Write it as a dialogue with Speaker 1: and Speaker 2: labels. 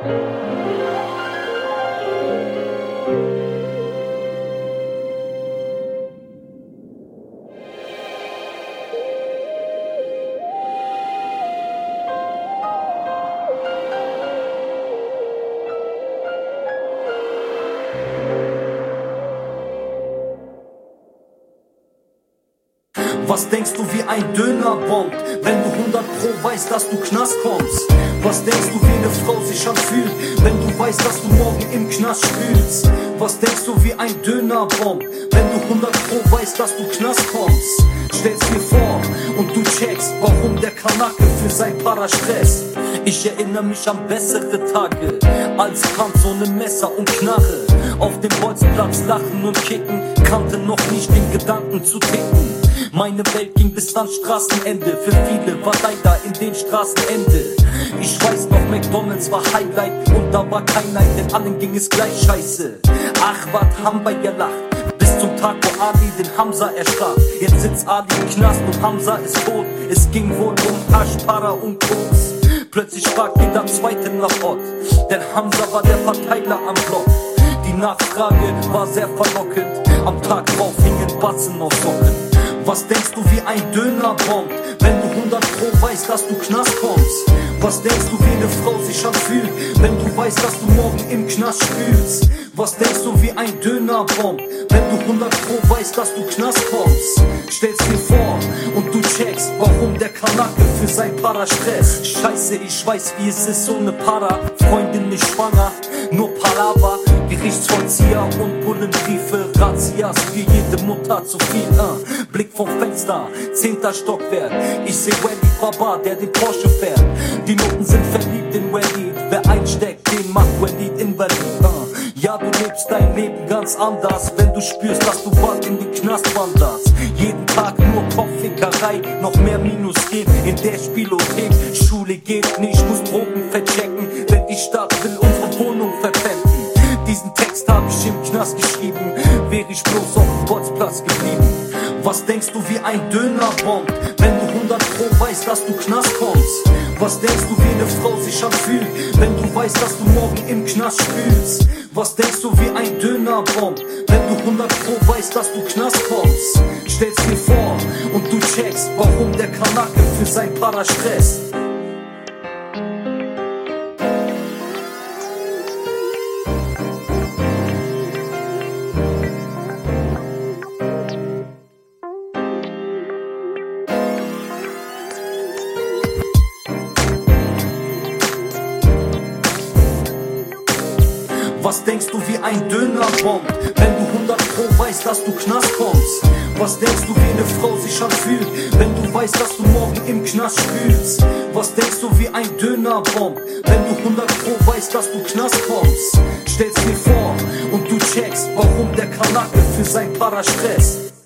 Speaker 1: Was denkst du, wie ein Döner bombt, wenn du 100 Pro weißt, dass du Knast kommst? Was denkst du, wie eine Frau sich anfühlt, wenn du weißt, dass du morgen im Knast spülst? Was denkst du, wie ein Döner bombt, wenn du 100 Pro weißt, dass du Knast kommst? Stell's dir vor und du checkst, warum der Kanake für sein Para stresst. Ich erinnere mich an bessere Tage, als Kampf ohne Messer und Knarre. Auf dem Bolzplatz lachen und kicken, kannte noch nicht den Gedanken zu ticken. Meine Welt ging bis ans Straßenende, für viele war leider in den Straßenende. Ich weiß noch, McDonalds war Highlight und da war kein Neid, denn allen ging es gleich scheiße. Ach, wat haben wir gelacht, bis zum Tag, wo Ali den Hamza erstach. Jetzt sitzt Ali im Knast und Hamza ist tot. Es ging wohl um Hasch, Para und Koks. Plötzlich fragt jeder Zweite nach Ort, denn Hamza war der Verteiler am Block. Die Nachfrage war sehr verlockend, am Tag drauf hingen Batzen auf Socken. Was denkst du, wie ein Döner bombt, wenn du 100 Pro weißt, dass du Knast kommst? Was denkst du, wie eine Frau sich anfühlt, wenn du weißt, dass du morgen im Knast spülst? Was denkst du, wie ein Döner bombt, wenn du 100 Pro weißt, dass du Knast kommst? Stell's dir vor und du checkst, warum der Kanake für sein Para stresst. Scheiße, ich weiß, wie es ist ohne Para. Freundin nicht schwanger, nur Palaver. Gerichtsvollzieher und Bullenbriefe, Razzias für jede Mutter zu viel. Blick vom Fenster, 10. Stockwerk. Ich seh Walid Baba, der den Porsche fährt. Die Noten sind verliebt in Walid. Wer einsteckt, den macht Walid invalid. Ja, du lebst dein Leben ganz anders, wenn du spürst, dass du bald in den Knast wanderst. Jeden Tag nur Kopffickerei, noch mehr Minus geht in der Spielothek. Schule geht nicht, muss Drogen verchecken, denn die Stadt will unsere Wohnung verpfänden. Diesen Text hab ich im Knast geschrieben, wäre ich bloß auf dem Bolzplatz geblieben. Was denkst du, wie ein Döner bombt, wenn du 100 Pro weißt, dass du Knast kommst? Was denkst du, wie eine Frau sich anfühlt, wenn du weißt, dass du morgen im Knast spülst? Was denkst du, wie ein Döner bombt, wenn du 100 Pro weißt, dass du Knast kommst? Stell's dir vor und du checkst, warum der Kanake für sein Para stresst. Was denkst du, wie ein Döner bombt, wenn du 100 Pro weißt, dass du Knast kommst? Was denkst du, wie eine Frau sich anfühlt, wenn du weißt, dass du morgen im Knast spülst? Was denkst du, wie ein Döner bombt, wenn du 100 Pro weißt, dass du Knast kommst? Stell's dir vor und du checkst, warum der Kanake für sein Para stresst.